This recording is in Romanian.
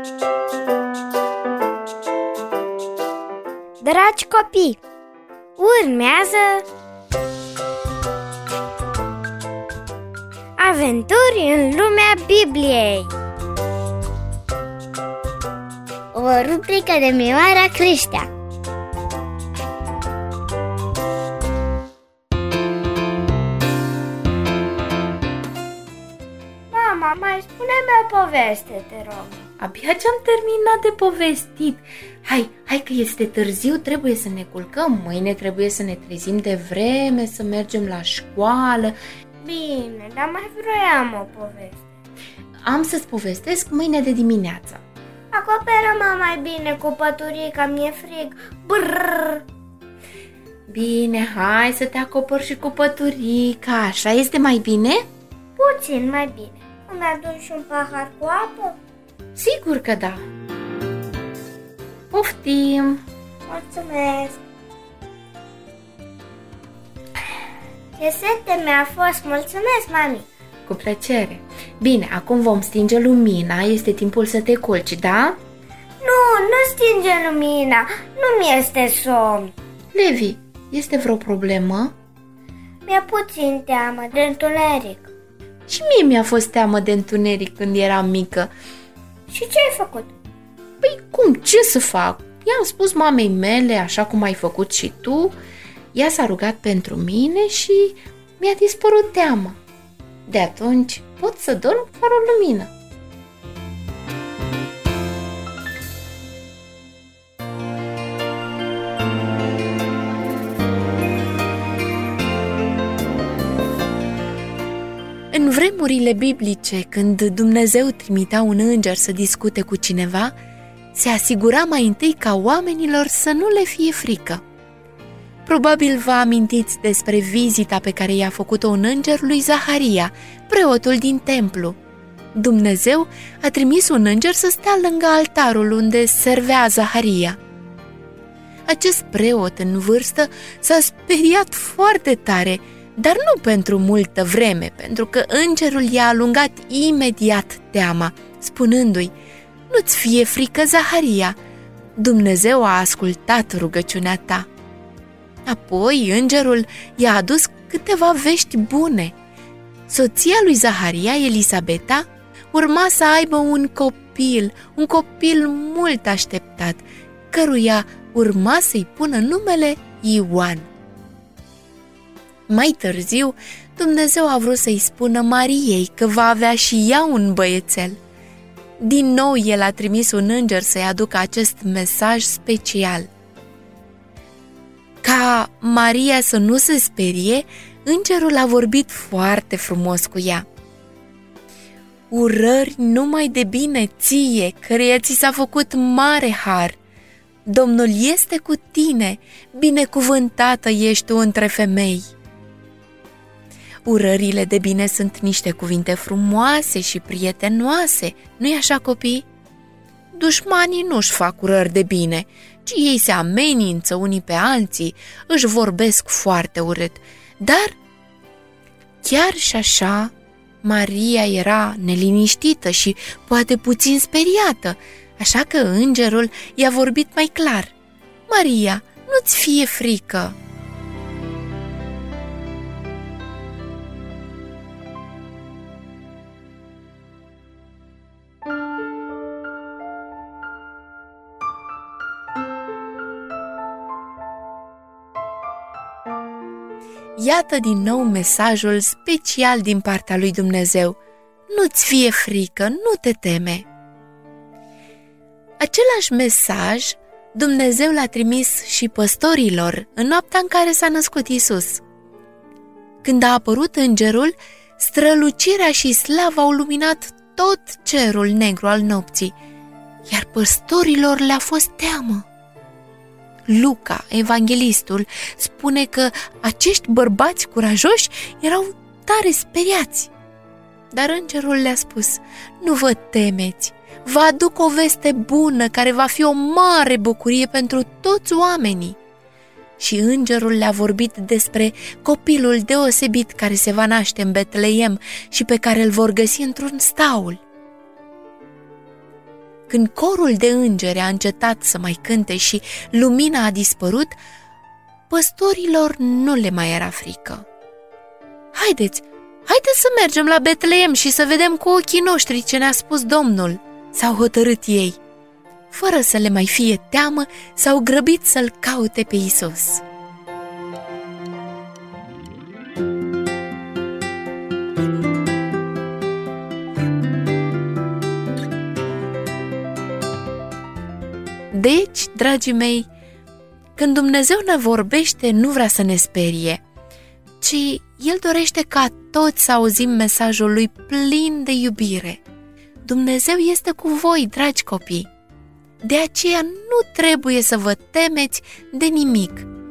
Dragi copii, urmează Aventuri în lumea Bibliei, o rubrică de Mioara Creștea. Mama, mai spune-mi o poveste, te rog. Abia ce-am terminat de povestit. Hai că este târziu, trebuie să ne culcăm. Mâine trebuie să ne trezim de vreme, să mergem la școală. Bine, dar mai vroiam o poveste. Am să-ți povestesc mâine de dimineață. Acoperă-mă mai bine cu păturica, mi-e frig. Brrr. Bine, hai să te acopăr și cu păturica. Așa este mai bine? Puțin mai bine. Îmi aduci un pahar cu apă? Sigur că da. Poftim. Mulțumesc. Ce sete mi-a fost, mulțumesc, mami. Cu plăcere. Bine, acum vom stinge lumina, este timpul să te culci, da? Nu stinge lumina, nu-mi este somn. Levi, este vreo problemă? Mi-e puțin teamă de întuneric. Și mie mi-a fost teamă de întuneric când eram mică. Și ce ai făcut? Păi cum, ce să fac? I-am spus mamei mele, așa cum ai făcut și tu. Ea s-a rugat pentru mine și mi-a dispărut teama. De atunci pot să dorm fără lumină. În vremurile biblice, când Dumnezeu trimitea un înger să discute cu cineva, se asigura mai întâi ca oamenilor să nu le fie frică. Probabil vă amintiți despre vizita pe care i-a făcut-o un înger lui Zaharia, preotul din templu. Dumnezeu a trimis un înger să stea lângă altarul unde servea Zaharia. Acest preot în vârstă s-a speriat foarte tare, dar nu pentru multă vreme, pentru că îngerul i-a alungat imediat teama, spunându-i: "Nu-ți fie frică, Zaharia, Dumnezeu a ascultat rugăciunea ta." Apoi îngerul i-a adus câteva vești bune. Soția lui Zaharia, Elisabeta, urma să aibă un copil mult așteptat, căruia urma să-i pună numele Ioan. Mai târziu, Dumnezeu a vrut să-i spună Mariei că va avea și ea un băiețel. Din nou, el a trimis un înger să-i aducă acest mesaj special. Ca Maria să nu se sperie, îngerul a vorbit foarte frumos cu ea. "Urări numai de bine ție, căreia ți s-a făcut mare har. Domnul este cu tine, binecuvântată ești tu între femei." Urările de bine sunt niște cuvinte frumoase și prietenoase, nu-i așa, copii? Dușmanii nu-și fac urări de bine, ci ei se amenință unii pe alții, își vorbesc foarte urât. Dar, chiar și așa, Maria era neliniștită și poate puțin speriată, așa că îngerul i-a vorbit mai clar. "Maria, nu-ți fie frică." Iată din nou mesajul special din partea lui Dumnezeu. Nu-ți fie frică, nu te teme. Același mesaj Dumnezeu l-a trimis și păstorilor în noaptea în care s-a născut Iisus. Când a apărut îngerul, strălucirea și slava au luminat tot cerul negru al nopții, iar păstorilor le-a fost teamă. Luca, evanghelistul, spune că acești bărbați curajoși erau tare speriați. Dar îngerul le-a spus: "Nu vă temeți, vă aduc o veste bună care va fi o mare bucurie pentru toți oamenii." Și îngerul le-a vorbit despre copilul deosebit care se va naște în Betleem și pe care îl vor găsi într-un staul. Când corul de îngeri a încetat să mai cânte și lumina a dispărut, păstorilor nu le mai era frică. Haideți să mergem la Betleem și să vedem cu ochii noștri ce ne-a spus Domnul, s-au hotărât ei. Fără să le mai fie teamă, s-au grăbit să-L caute pe Iisus. Deci, dragii mei, când Dumnezeu ne vorbește, nu vrea să ne sperie, ci El dorește ca toți să auzim mesajul Lui plin de iubire. Dumnezeu este cu voi, dragi copii. De aceea nu trebuie să vă temeți de nimic.